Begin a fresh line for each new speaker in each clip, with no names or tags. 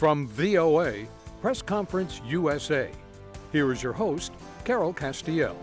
From VOA, Press Conference USA, here is your host, Carol Castiel.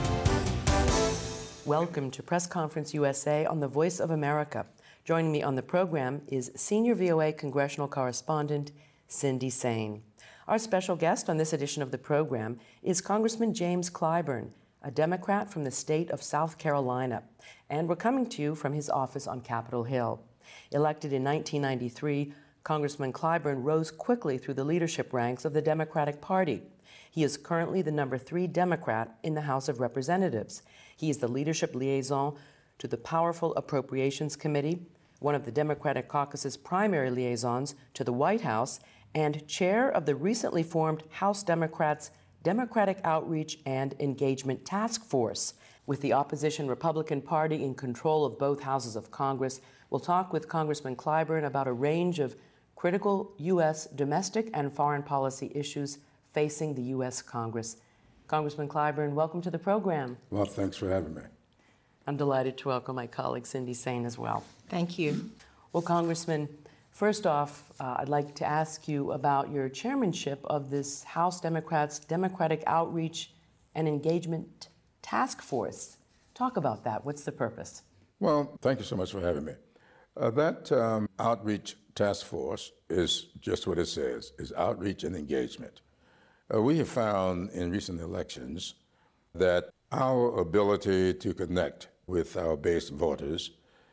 Welcome to Press Conference USA on the Voice of America. Joining me on the program is Senior VOA Congressional Correspondent Cindy Saine. Our special guest on this edition of the program is Congressman James Clyburn, a Democrat from the state of South Carolina, and we're coming to you from his office on Capitol Hill. Elected in 1993, Congressman Clyburn rose quickly through the leadership ranks of the Democratic Party. He is currently the number 3 Democrat in the House of Representatives. He is the leadership liaison to the powerful Appropriations Committee, one of the Democratic Caucus's primary liaisons to the White House, and chair of the recently formed House Democrats' Democratic Outreach and Engagement Task Force. With the opposition Republican Party in control of both houses of Congress, we'll talk with Congressman Clyburn about a range of critical U.S. domestic and foreign policy issues facing the U.S. Congress. Congressman Clyburn, welcome to the program.
Well, thanks for having me.
I'm delighted to welcome my colleague Cindy Saine as well.
Thank you.
Well, Congressman, first off, I'd like to ask you about your chairmanship of this House Democrats' Democratic Outreach and Engagement Task Force. Talk about that. What's the purpose?
Well, thank you so much for having me. That Outreach Task Force is just what it says, is outreach and engagement. We have found in recent elections that our ability to connect with our base voters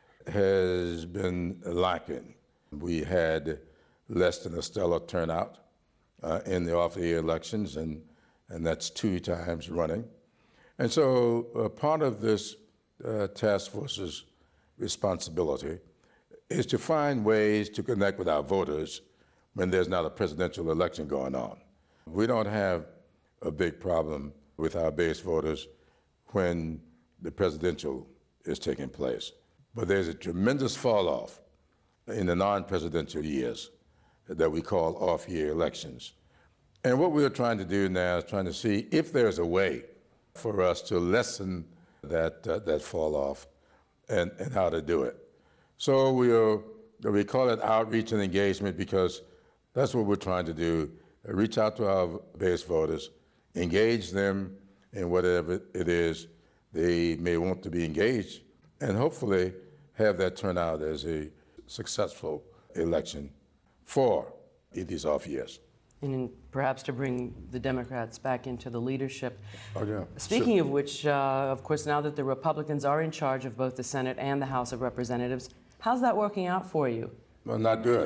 has been lacking. We had less than a stellar turnout in the off-year elections, and that's 2 times running. And so part of this task force's responsibility is to find ways to connect with our voters when there's not a presidential election going on. We don't have a big problem with our base voters when the presidential is taking place. But there's a tremendous fall off in the non-presidential years that we call off-year elections. And what we're trying to do now is trying to see if there's a way for us to lessen that fall off and how to do it. So we call it outreach and engagement because that's what we're trying to do, reach out to our base voters, engage them in whatever it is they may want to be engaged, and hopefully have that turn out as a successful election for these off years.
And perhaps to bring the Democrats back into the leadership.
Oh, yeah.
Speaking of which, of course, now that the Republicans are in charge of both the Senate and the House of Representatives, how's that working out for you?
Well, not good.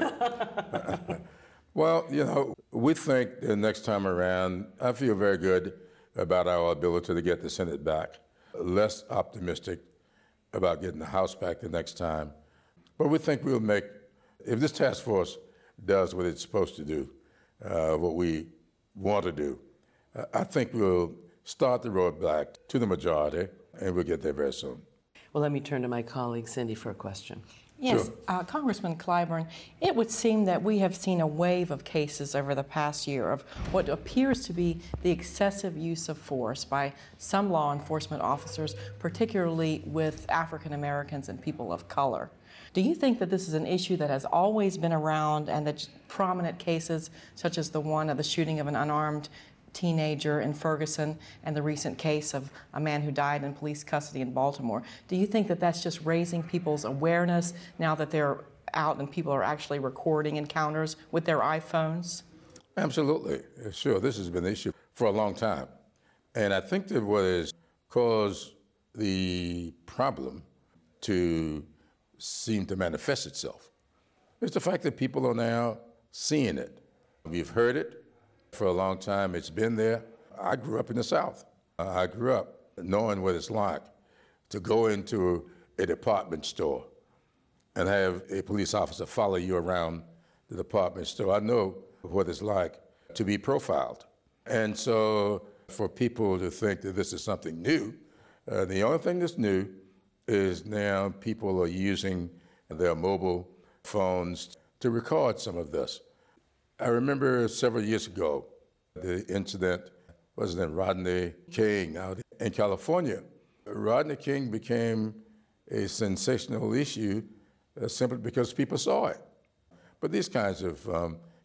Well, we think the next time around, I feel very good about our ability to get the Senate back. Less optimistic about getting the House back the next time. But we think we'll make, if this task force does what it's supposed to do, what we want to do, I think we'll start the road back to the majority, and we'll get there very soon.
Well, let me turn to my colleague Cindy for a question.
Yes,
Sure.
Congressman Clyburn, it would seem that we have seen a wave of cases over the past year of what appears to be the excessive use of force by some law enforcement officers, particularly with African Americans and people of color. Do you think that this is an issue that has always been around and that prominent cases, such as the one of the shooting of an unarmed teenager in Ferguson and the recent case of a man who died in police custody in Baltimore, do you think that that's just raising people's awareness now that they're out and people are actually recording encounters with their iPhones?
Absolutely. Sure, this has been an issue for a long time. And I think that what has caused the problem to seem to manifest itself is the fact that people are now seeing it. We've heard it for a long time. It's been there. I grew up in the South. I grew up knowing what it's like to go into a department store and have a police officer follow you around the department store. I know what it's like to be profiled. And so for people to think that this is something new, the only thing that's new is now people are using their mobile phones to record some of this. I remember several years ago, the incident was in Rodney King out in California. Rodney King became a sensational issue simply because people saw it. But these kinds of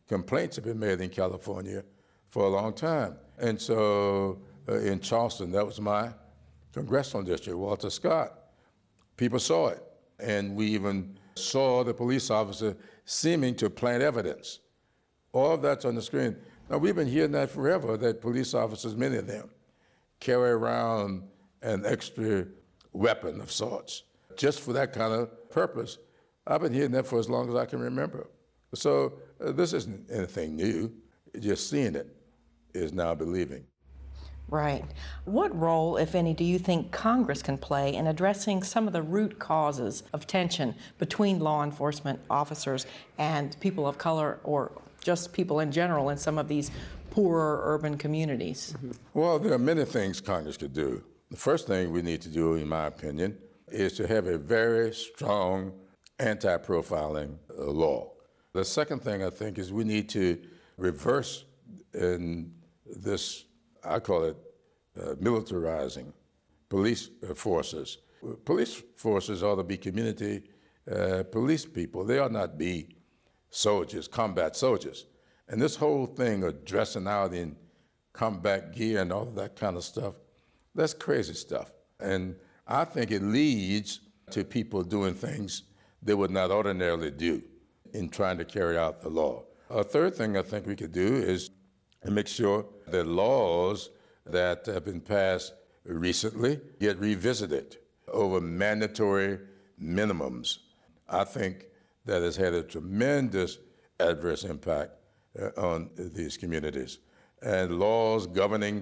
complaints have been made in California for a long time. And so in Charleston, that was my congressional district, Walter Scott, people saw it. And we even saw the police officer seeming to plant evidence. All of that's on the screen. Now, we've been hearing that forever, that police officers, many of them, carry around an extra weapon of sorts, just for that kind of purpose. I've been hearing that for as long as I can remember. So this isn't anything new. Just seeing it is now believing.
Right. What role, if any, do you think Congress can play in addressing some of the root causes of tension between law enforcement officers and people of color, or just people in general in some of these poorer urban communities?
Well, there are many things Congress could do. The first thing we need to do, in my opinion, is to have a very strong anti-profiling law. The second thing I think is we need to reverse in this, I call it militarizing police forces. Police forces ought to be community police people. They ought not be soldiers, combat soldiers. And this whole thing of dressing out in combat gear and all of that kind of stuff, that's crazy stuff. And I think it leads to people doing things they would not ordinarily do in trying to carry out the law. A third thing I think we could do is make sure that laws that have been passed recently get revisited over mandatory minimums. I think that has had a tremendous adverse impact on these communities. And laws governing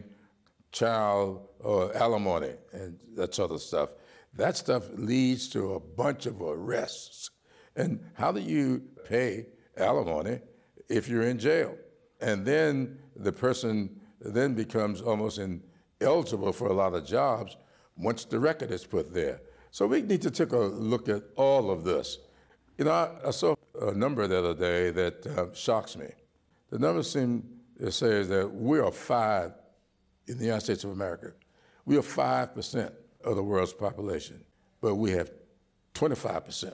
child alimony and that sort of stuff, that stuff leads to a bunch of arrests. And how do you pay alimony if you're in jail? And then the person then becomes almost ineligible for a lot of jobs once the record is put there. So we need to take a look at all of this. You know, I saw a number the other day that shocks me. The number seems to say that we are 5 in the United States of America. We are 5% of the world's population, but we have 25%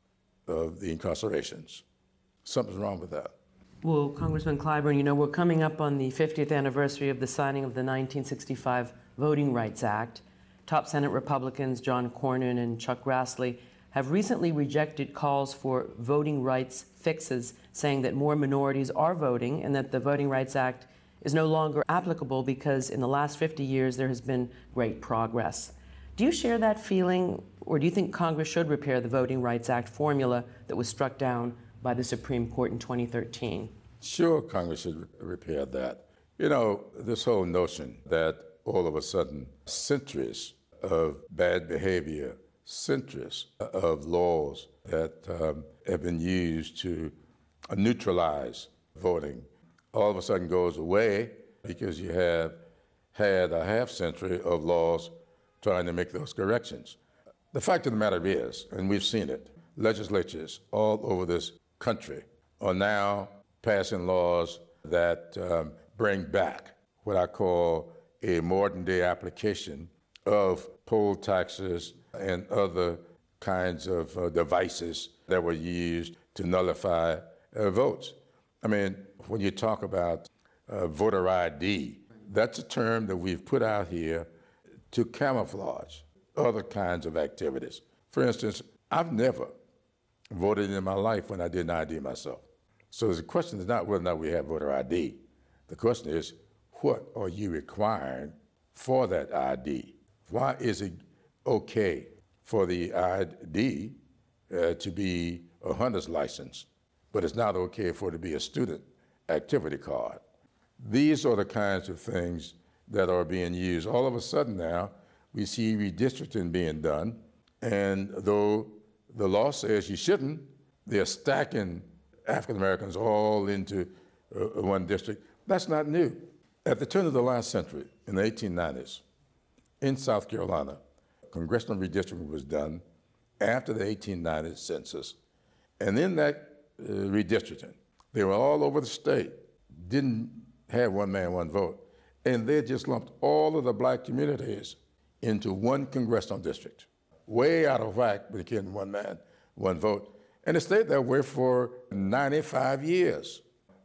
of the incarcerations. Something's wrong with that.
Well, Congressman Clyburn, you know, we're coming up on the 50th anniversary of the signing of the 1965 Voting Rights Act. Top Senate Republicans John Cornyn and Chuck Grassley have recently rejected calls for voting rights fixes, saying that more minorities are voting and that the Voting Rights Act is no longer applicable because in the last 50 years there has been great progress. Do you share that feeling, or do you think Congress should repair the Voting Rights Act formula that was struck down by the Supreme Court in 2013?
Sure, Congress should repair that. You know, this whole notion that all of a sudden centuries of bad behavior, centuries of laws that have been used to neutralize voting, all of a sudden goes away because you have had a half century of laws trying to make those corrections. The fact of the matter is, and we've seen it, legislatures all over this country are now passing laws that bring back what I call a modern day application of poll taxes and other kinds of devices that were used to nullify votes. I mean, when you talk about voter ID, that's a term that we've put out here to camouflage other kinds of activities. For instance, I've never voted in my life when I didn't ID myself. So the question is not whether or not we have voter ID. The question is, what are you requiring for that ID? Why is it okay for the ID to be a hunter's license, but it's not okay for it to be a student activity card? These are the kinds of things that are being used. All of a sudden now, we see redistricting being done, and though the law says you shouldn't, they're stacking African Americans all into one district. That's not new. At the turn of the last century, in the 1890s, in South Carolina, congressional redistricting was done after the 1890 census. And in that redistricting, they were all over the state, didn't have one man, one vote. And they just lumped all of the black communities into one congressional district, way out of whack with getting one man, one vote. And it stayed that way for 95 years.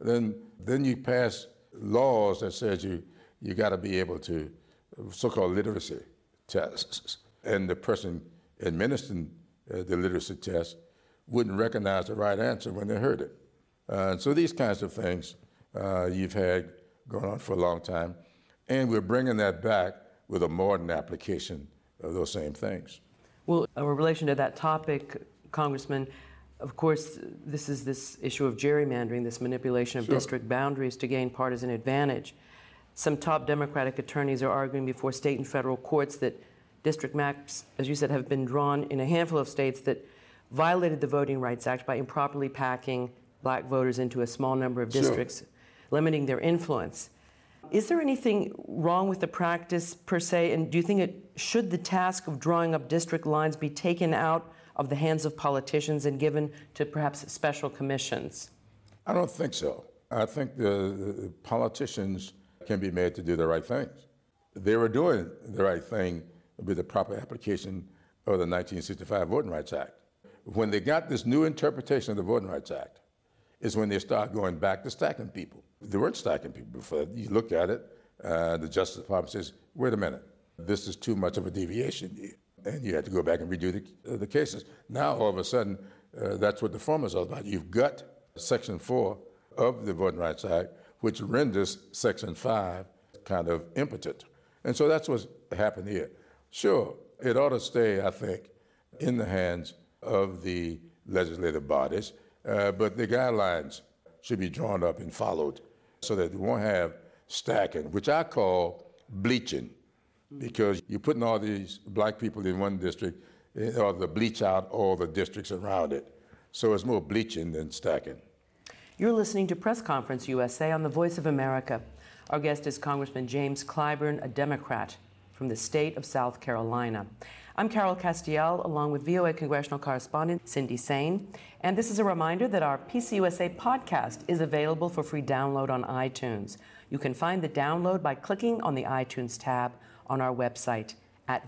then you pass laws that says you got to be able to so-called literacy tests, and the person administering the literacy test wouldn't recognize the right answer when they heard it. And so these kinds of things you've had going on for a long time, and we're bringing that back with a modern application of those same things.
Well, in relation to that topic, Congressman, of course, this issue of gerrymandering, this manipulation of district boundaries to gain partisan advantage. Some top Democratic attorneys are arguing before state and federal courts that district maps, as you said, have been drawn in a handful of states that violated the Voting Rights Act by improperly packing black voters into a small number of districts, limiting their influence. Is there anything wrong with the practice per se, and do you think should the task of drawing up district lines be taken out of the hands of politicians and given to perhaps special commissions?
I don't think so. I think the politicians can be made to do the right things. They were doing the right thing with the proper application of the 1965 Voting Rights Act. When they got this new interpretation of the Voting Rights Act is when they start going back to stacking people. They weren't stacking people before. You look at it, the Justice Department says, wait a minute, this is too much of a deviation, and you had to go back and redo the cases. Now, all of a sudden, that's what the formula is all about. You've got Section 4 of the Voting Rights Act, which renders Section 5 kind of impotent. And so that's what's happened here. Sure, it ought to stay, I think, in the hands of the legislative bodies, but the guidelines should be drawn up and followed so that we won't have stacking, which I call bleaching, because you're putting all these black people in one district, or to bleach out all the districts around it. So it's more bleaching than stacking.
You're listening to Press Conference USA on the Voice of America. Our guest is Congressman James Clyburn, a Democrat from the state of South Carolina. I'm Carol Castiel, along with VOA congressional correspondent Cindy Sain, and this is a reminder that our PCUSA podcast is available for free download on iTunes. You can find the download by clicking on the iTunes tab on our website at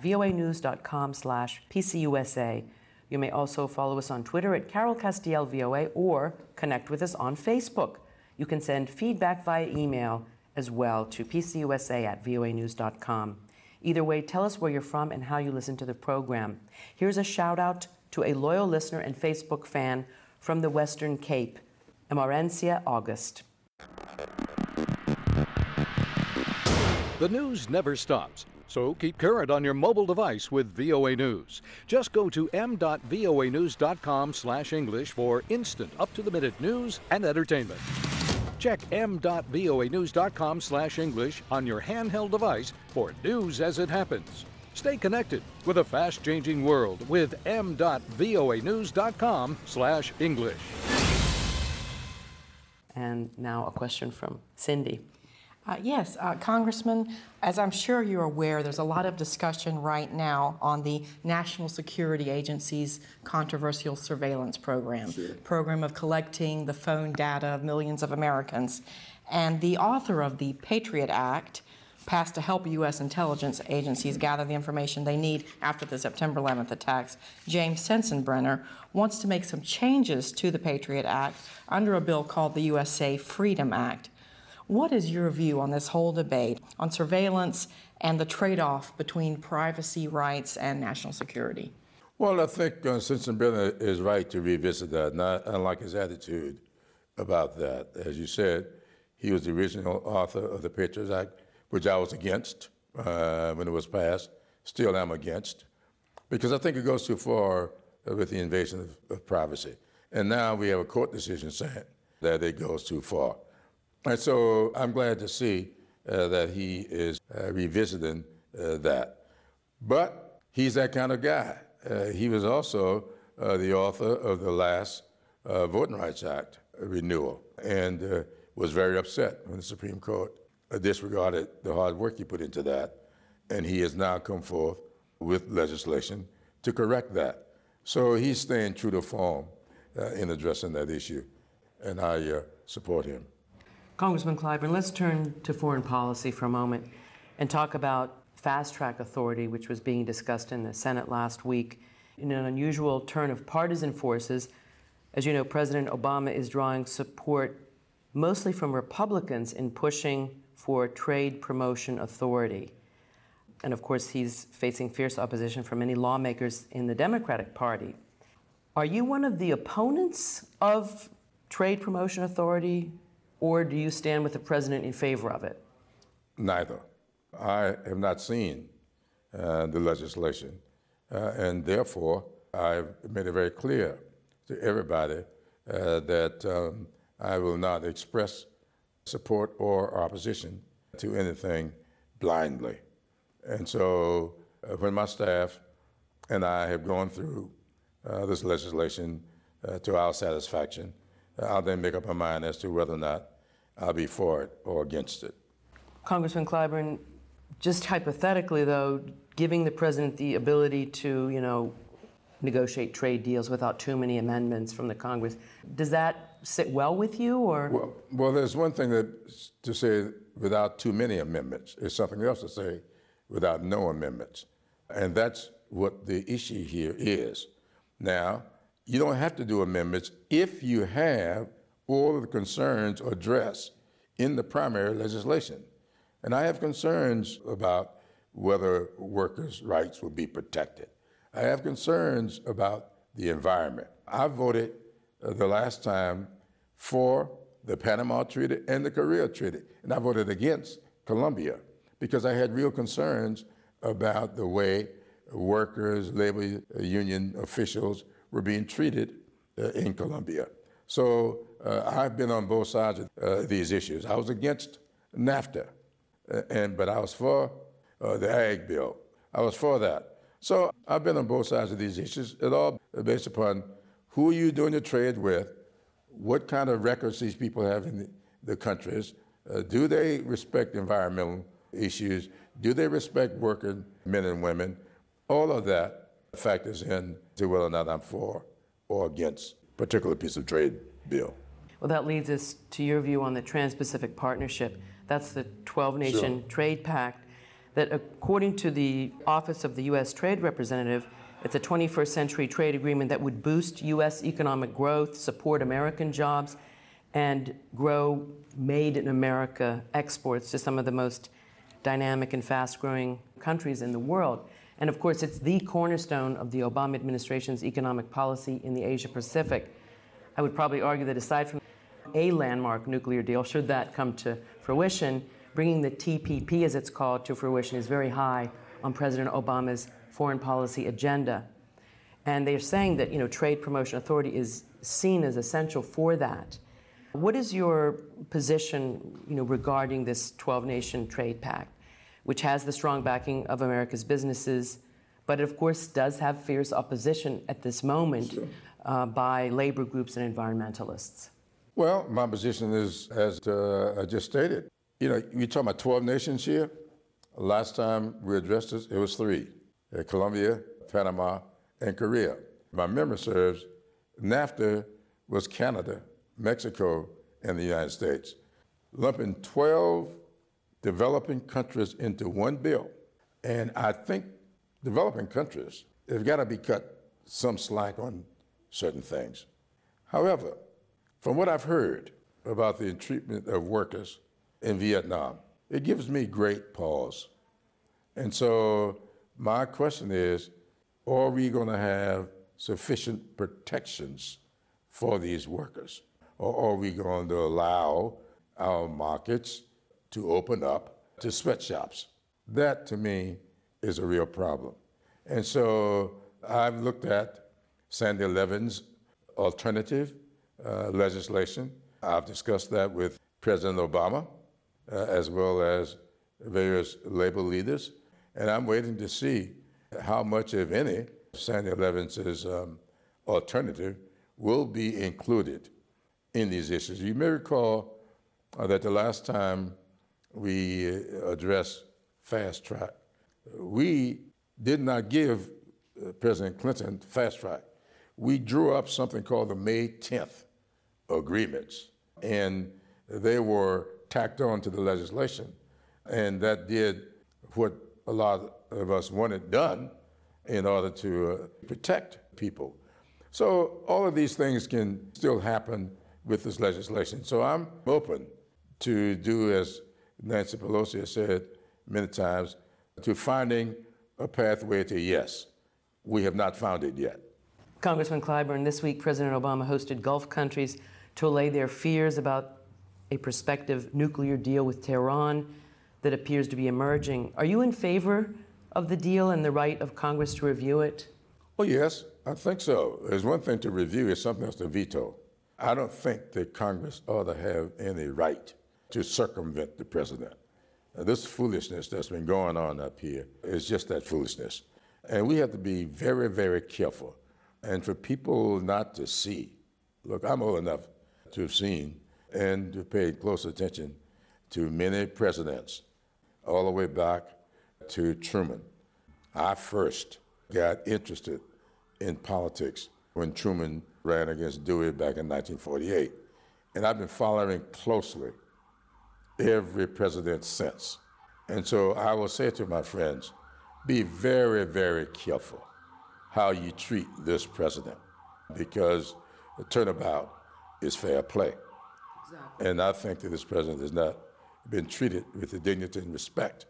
voanews.com/PCUSA. You may also follow us on Twitter at Carol Castiel VOA or connect with us on Facebook. You can send feedback via email as well to pcusa@voanews.com. Either way, tell us where you're from and how you listen to the program. Here's a shout out to a loyal listener and Facebook fan from the Western Cape, Amarencia August.
The news never stops, so keep current on your mobile device with VOA News. Just go to m.voanews.com/English for instant, up-to-the-minute news and entertainment. Check m.voanews.com/English on your handheld device for news as it happens. Stay connected with a fast-changing world with m.voanews.com/English.
And now a question from Cindy.
Yes, Congressman, as I'm sure you're aware, there's a lot of discussion right now on the National Security Agency's controversial surveillance program, program of collecting the phone data of millions of Americans. And the author of the Patriot Act, passed to help U.S. intelligence agencies gather the information they need after the September 11th attacks, James Sensenbrenner, wants to make some changes to the Patriot Act under a bill called the USA Freedom Act. What is your view on this whole debate on surveillance and the trade-off between privacy rights and national security?
Well, I think Sensenbrenner is right to revisit that, and I like his attitude about that. As you said, he was the original author of the Patriot Act, which I was against when it was passed, still am against, because I think it goes too far with the invasion of privacy. And now we have a court decision saying that it goes too far. And so I'm glad to see that he is revisiting that. But he's that kind of guy. He was also the author of the last Voting Rights Act renewal and was very upset when the Supreme Court disregarded the hard work he put into that. And he has now come forth with legislation to correct that. So he's staying true to form in addressing that issue, and I support him.
Congressman Clyburn, let's turn to foreign policy for a moment and talk about fast-track authority, which was being discussed in the Senate last week. In an unusual turn of partisan forces, as you know, President Obama is drawing support mostly from Republicans, in pushing for trade promotion authority. And of course, he's facing fierce opposition from many lawmakers in the Democratic Party. Are you one of the opponents of trade promotion authority, or do you stand with the president in favor of it?
Neither. I have not seen the legislation, and therefore I've made it very clear to everybody that I will not express support or opposition to anything blindly. And so when my staff and I have gone through this legislation to our satisfaction, I'll then make up my mind as to whether or not I'll be for it or against it.
Congressman Clyburn, just hypothetically, though, giving the president the ability to, negotiate trade deals without too many amendments from the Congress, does that sit well with you, or?
Well, there's one thing to say without too many amendments. It's something else to say without no amendments. And that's what the issue here is. Now, you don't have to do amendments if you have all of the concerns addressed in the primary legislation. And I have concerns about whether workers' rights will be protected. I have concerns about the environment. I voted the last time for the Panama Treaty and the Korea Treaty, and I voted against Colombia because I had real concerns about the way workers, labor union officials were being treated in Colombia. So I've been on both sides of these issues. I was against NAFTA, but I was for the Ag Bill. I was for that. So I've been on both sides of these issues. It all based upon who you're doing the trade with, what kind of records these people have in the countries, do they respect environmental issues, do they respect working men and women. All of that factors in to whether or not I'm for or against a particular piece of trade bill.
Well, that leads us to your view on the Trans-Pacific Partnership. That's the 12-nation trade pact that, according to the Office of the U.S. Trade Representative, it's a 21st century trade agreement that would boost U.S. economic growth, support American jobs, and grow made in America exports to some of the most dynamic and fast-growing countries in the world. And of course, it's the cornerstone of the Obama administration's economic policy in the Asia-Pacific. I would probably argue that aside from a landmark nuclear deal, should that come to fruition, bringing the TPP, as it's called, to fruition is very high on President Obama's foreign policy agenda. And they're saying that, Trade Promotion Authority is seen as essential for that. What is your position, regarding this 12-nation trade pact, which has the strong backing of America's businesses, but it, of course, does have fierce opposition at this moment by labor groups and environmentalists?
Well, my position is, as I just stated, you're talking about 12 nations here. Last time we addressed this, it was 3, Colombia, Panama, and Korea. My memory serves, NAFTA was Canada, Mexico, and the United States. Lumping 12 developing countries into one bill. And I think developing countries have got to be cut some slack on certain things. However, from what I've heard about the treatment of workers in Vietnam, it gives me great pause. And so my question is, are we going to have sufficient protections for these workers? Or are we going to allow our markets to open up to sweatshops? That, to me, is a real problem. And so I've looked at Sandy Levin's alternative legislation. I've discussed that with President Obama, as well as various labor leaders. And I'm waiting to see how much, if any, Sandy Levin's alternative will be included in these issues. You may recall that the last time we addressed fast track, we did not give President Clinton fast track. We drew up something called the May 10th agreements, and they were tacked on to the legislation, and that did what a lot of us wanted done in order to protect people. So all of these things can still happen with this legislation. So I'm open to do, as Nancy Pelosi has said many times, to finding a pathway to yes. We have not found it yet.
Congressman Clyburn, this week President Obama hosted Gulf countries to allay their fears about a prospective nuclear deal with Tehran that appears to be emerging. Are you in favor of the deal and the right of Congress to review it?
Well, yes, I think so. There's one thing to review, it's something else to veto. I don't think that Congress ought to have any right to circumvent the president. This foolishness that's been going on up here is just that foolishness. And we have to be very, very careful. And for people not to see, look, I'm old enough to have seen and to pay close attention to many presidents, all the way back to Truman. I first got interested in politics when Truman ran against Dewey back in 1948. And I've been following closely every president since. And so I will say to my friends, be very, very careful how you treat this president, because the turnabout is fair play. Exactly. And I think that this president has not been treated with the dignity and respect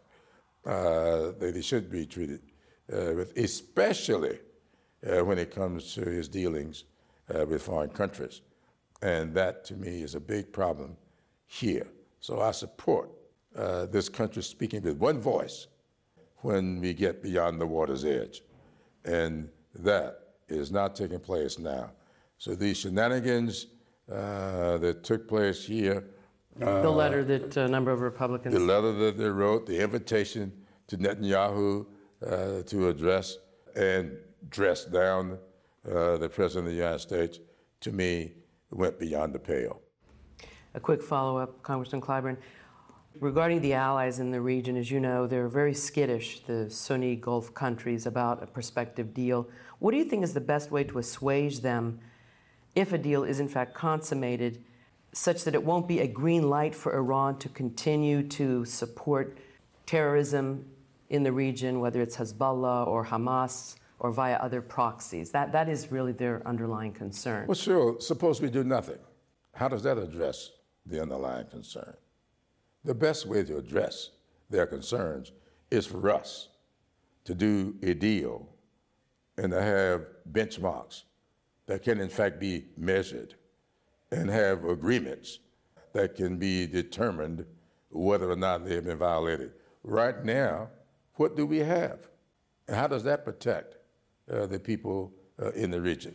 that he should be treated with, especially when it comes to his dealings with foreign countries. And that, to me, is a big problem here. So I support this country speaking with one voice when we get beyond the water's edge. And that is not taking place now. So these shenanigans that took place here.
The letter that a number of Republicans...
The letter that they wrote, the invitation to Netanyahu to address and dress down the President of the United States, to me, went beyond the pale.
A quick follow-up, Congressman Clyburn. Regarding the allies in the region, as you know, they're very skittish, the Sunni Gulf countries, about a prospective deal. What do you think is the best way to assuage them if a deal is in fact consummated, such that it won't be a green light for Iran to continue to support terrorism in the region, whether it's Hezbollah or Hamas or via other proxies? That is really their underlying concern.
Well, sure. Suppose we do nothing. How does that address the underlying concern? The best way to address their concerns is for us to do a deal and to have benchmarks that can in fact be measured and have agreements that can be determined whether or not they have been violated. Right now, what do we have? And how does that protect the people in the region?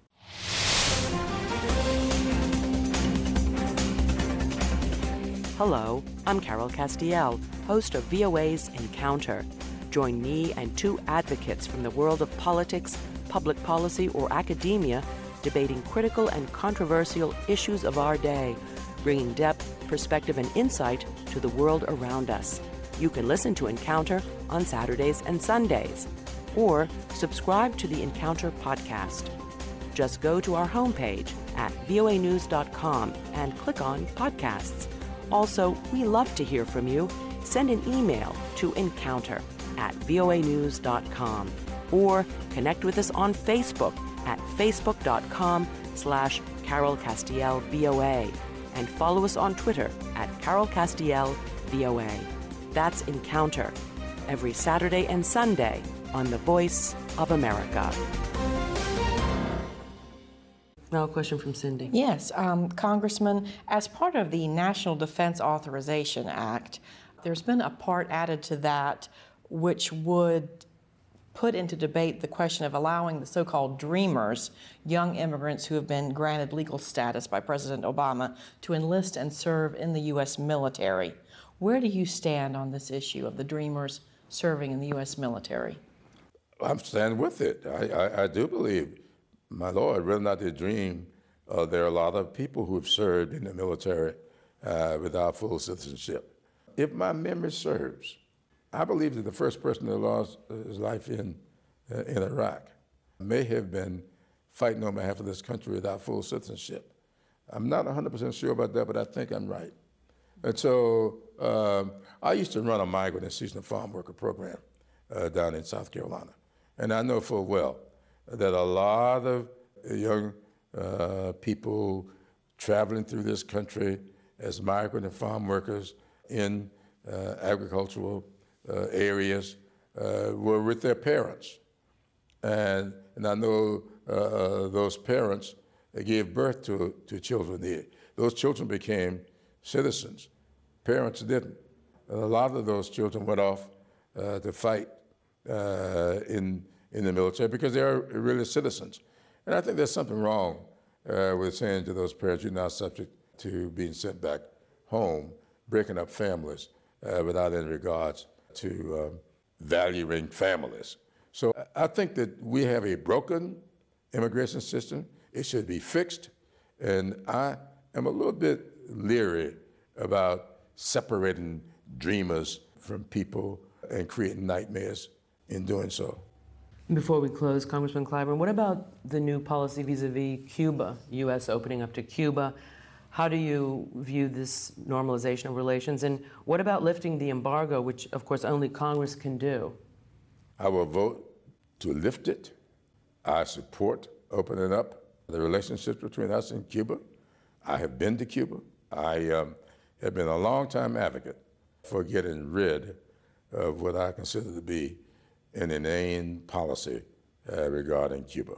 Hello, I'm Carol Castiel, host of VOA's Encounter. Join me and two advocates from the world of politics, public policy, or academia debating critical and controversial issues of our day, bringing depth, perspective, and insight to the world around us. You can listen to Encounter on Saturdays and Sundays, or subscribe to the Encounter podcast. Just go to our homepage at voanews.com and click on Podcasts. Also, we love to hear from you. Send an email to encounter@voanews.com or connect with us on Facebook at facebook.com/Carol Castiel VOA and follow us on Twitter at Carol Castiel VOA. That's Encounter, every Saturday and Sunday on The Voice of America. Now a question from Cindy.
Yes, Congressman, as part of the National Defense Authorization Act, there's been a part added to that which would put into debate the question of allowing the so-called dreamers, young immigrants who have been granted legal status by President Obama, to enlist and serve in the U.S. military. Where do you stand on this issue of the dreamers serving in the U.S. military?
I'm standing with it. I do believe, my Lord, whether or not they dream, there are a lot of people who have served in the military without full citizenship. If my memory serves, I believe that the first person that lost his life in Iraq may have been fighting on behalf of this country without full citizenship. I'm not 100% sure about that, but I think I'm right. And so I used to run a migrant and seasonal farm worker program down in South Carolina. And I know full well that a lot of young people traveling through this country as migrant and farm workers in agricultural areas were with their parents. And I know those parents gave birth to children there. Those children became citizens. Parents didn't. And a lot of those children went off to fight in the military because they are really citizens. And I think there's something wrong with saying to those parents, you're now subject to being sent back home, breaking up families without any regards to valuing families. So I think that we have a broken immigration system. It should be fixed. And I am a little bit leery about separating dreamers from people and creating nightmares in doing so.
Before we close, Congressman Clyburn, what about the new policy vis-a-vis Cuba, U.S. opening up to Cuba? How do you view this normalization of relations? And what about lifting the embargo, which, of course, only Congress can do?
I will vote to lift it. I support opening up the relationships between us and Cuba. I have been to Cuba. I have been a long-time advocate for getting rid of what I consider to be an inane policy regarding Cuba.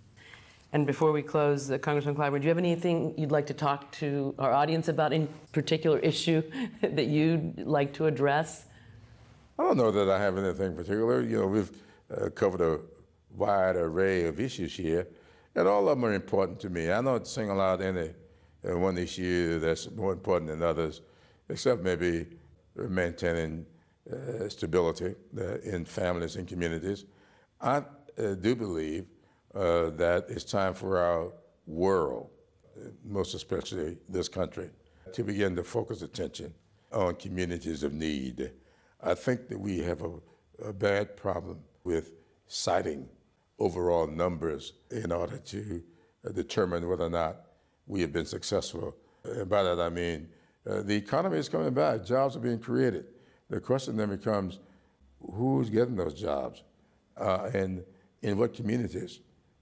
And before we close, Congressman Clyburn, do you have anything you'd like to talk to our audience about, in particular issue that you'd like to address?
I don't know that I have anything particular. You know, we've covered a wide array of issues here, and all of them are important to me. I don't single out any one issue that's more important than others, except maybe maintaining stability in families and communities. I do believe that it's time for our world, most especially this country, to begin to focus attention on communities of need. I think that we have a bad problem with citing overall numbers in order to determine whether or not we have been successful. And by that I mean the economy is coming back, jobs are being created. The question then becomes, who's getting those jobs and in what communities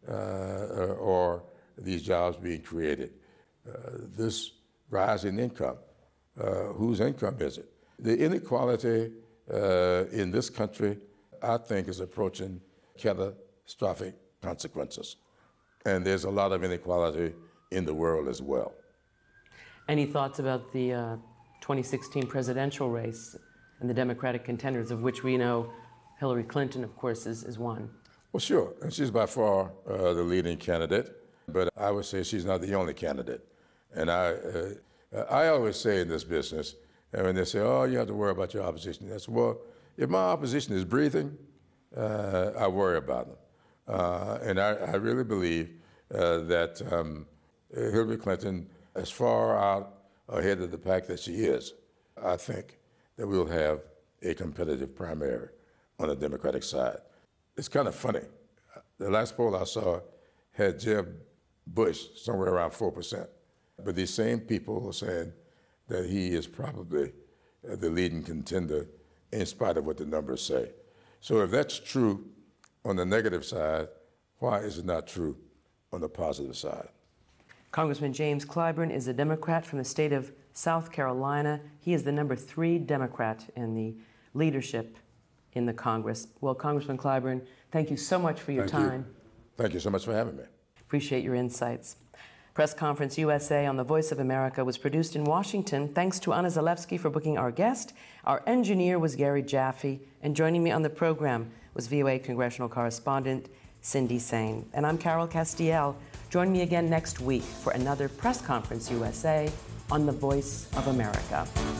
are these jobs being created? This rise in income, whose income is it? The inequality in this country, I think, is approaching catastrophic consequences. And there's a lot of inequality in the world as well.
Any thoughts about the 2016 presidential race and the Democratic contenders, of which we know Hillary Clinton, of course, is one?
Well, sure, and she's by far the leading candidate, but I would say she's not the only candidate. And I always say in this business, and when they say, oh, you have to worry about your opposition, I say, well, if my opposition is breathing, I worry about them. And I really believe that Hillary Clinton, as far out ahead of the pack that she is, I think that we'll have a competitive primary on the Democratic side. It's kind of funny. The last poll I saw had Jeb Bush somewhere around 4%. But these same people are saying that he is probably the leading contender in spite of what the numbers say. So if that's true on the negative side, why is it not true on the positive side?
Congressman James Clyburn is a Democrat from the state of South Carolina. He is the number 3 Democrat in the leadership in the Congress. Well, Congressman Clyburn, thank you so much for your time.
Thank you so much for having me.
Appreciate your insights. Press Conference USA on the Voice of America was produced in Washington. Thanks to Anna Zalewski for booking our guest. Our engineer was Gary Jaffe, and joining me on the program was VOA congressional correspondent Cindy Sain. And I'm Carol Castiel. Join me again next week for another Press Conference USA on the Voice of America.